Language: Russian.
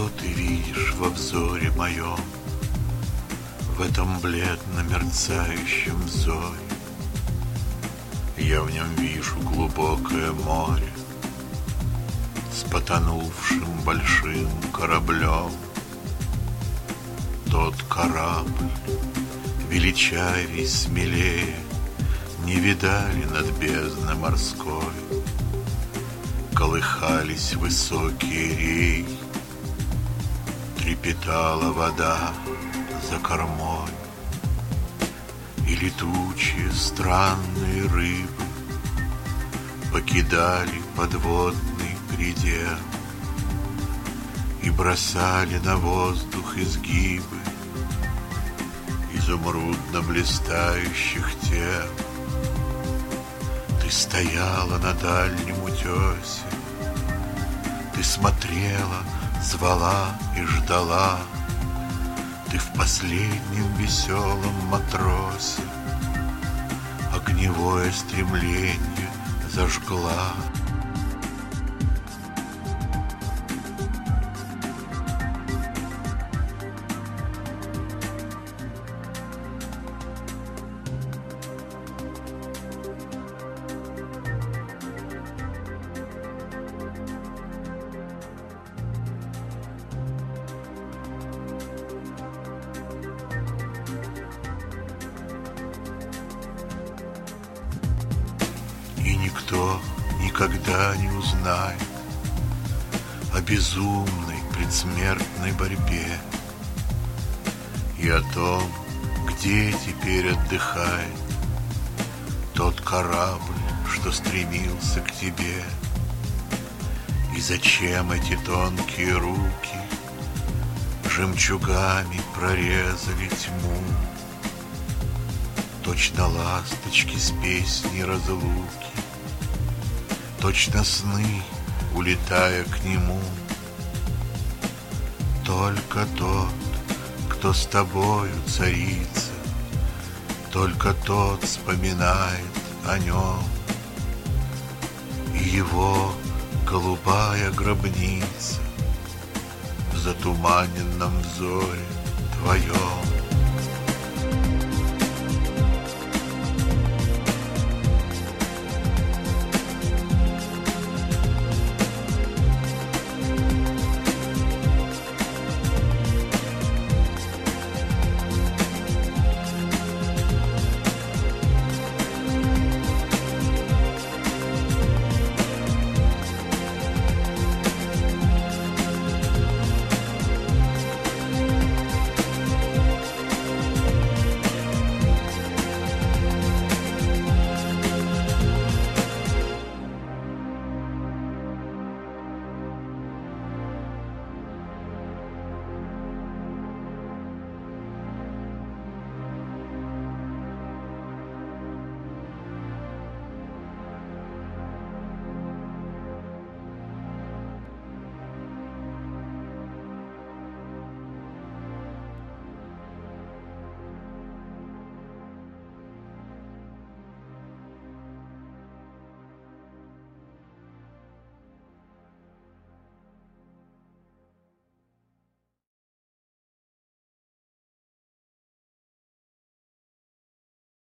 Что ты видишь во взоре моем, в этом бледно мерцающем зоре? Я в нем вижу глубокое море с потонувшим большим кораблем. Тот корабль, величавей, смелее, не видали над бездной морской. Колыхались высокие реи, трепетала вода за кормой, и летучие странные рыбы покидали подводный предел и бросали на воздух изгибы изумрудно-блистающих тел. Ты стояла на дальнем утесе, ты смотрела, звала и ждала. Ты в последнем веселом матросе огневое стремление зажгла. И никто никогда не узнает о безумной предсмертной борьбе и о том, где теперь отдыхает тот корабль, что стремился к тебе. И зачем эти тонкие руки жемчугами прорезали тьму? Точно ласточки с песней разлуки, точно сны, улетая к нему. Только тот, кто с тобою, царица, только тот вспоминает о нем. И его голубая гробница в затуманенном взоре твоем.